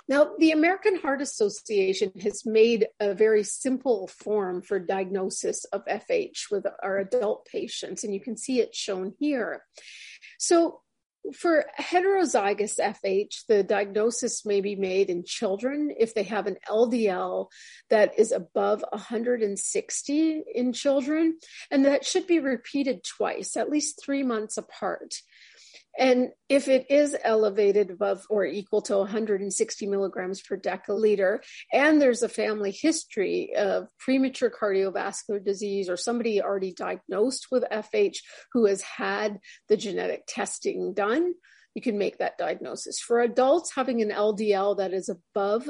Now, the American Heart Association has made a very simple form for diagnosis of FH with our adult patients, and you can see it shown here. So for heterozygous FH, the diagnosis may be made in children if they have an LDL that is above 160 in children, and that should be repeated twice, at least 3 months apart. And if it is elevated above or equal to 160 milligrams per deciliter, and there's a family history of premature cardiovascular disease or somebody already diagnosed with FH who has had the genetic testing done, you can make that diagnosis. For adults, having an LDL that is above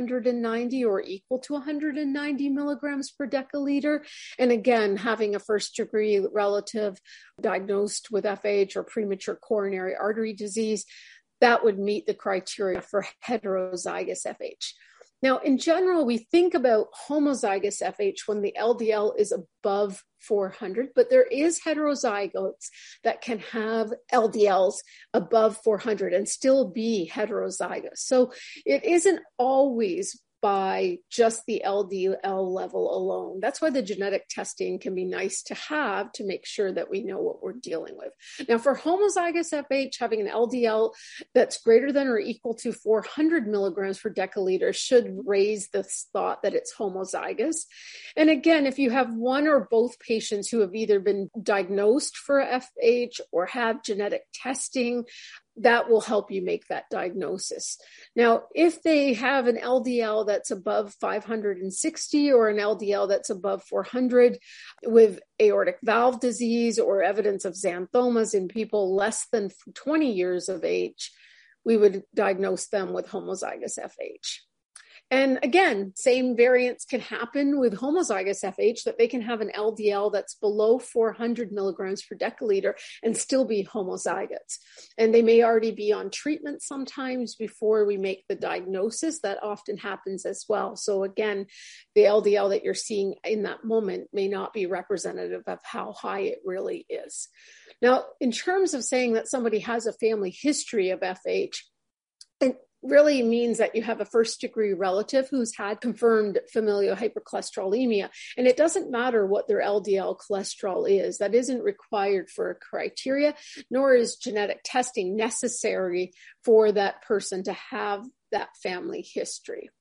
190 or equal to 190 milligrams per deciliter, and again, having a first-degree relative diagnosed with FH or premature coronary artery disease, that would meet the criteria for heterozygous FH. Now, in general, we think about homozygous FH when the LDL is above 400, but there is heterozygotes that can have LDLs above 400 and still be heterozygous. So it isn't always by just the LDL level alone. That's why the genetic testing can be nice to have to make sure that we know what we're dealing with. Now, for homozygous FH, having an LDL that's greater than or equal to 400 milligrams per deciliter should raise the thought that it's homozygous. And again, if you have one or both patients who have either been diagnosed for FH or have genetic testing, that will help you make that diagnosis. Now, if they have an LDL that's above 560 or an LDL that's above 400 with aortic valve disease or evidence of xanthomas in people less than 20 years of age, we would diagnose them with homozygous FH. And again, same variants can happen with homozygous FH, that they can have an LDL that's below 400 milligrams per deciliter and still be homozygous. And they may already be on treatment sometimes before we make the diagnosis. That often happens as well. So again, the LDL that you're seeing in that moment may not be representative of how high it really is. Now, in terms of saying that somebody has a family history of FH, it really means that you have a first-degree relative who's had confirmed familial hypercholesterolemia. And it doesn't matter what their LDL cholesterol is. That isn't required for a criteria, nor is genetic testing necessary for that person to have that family history.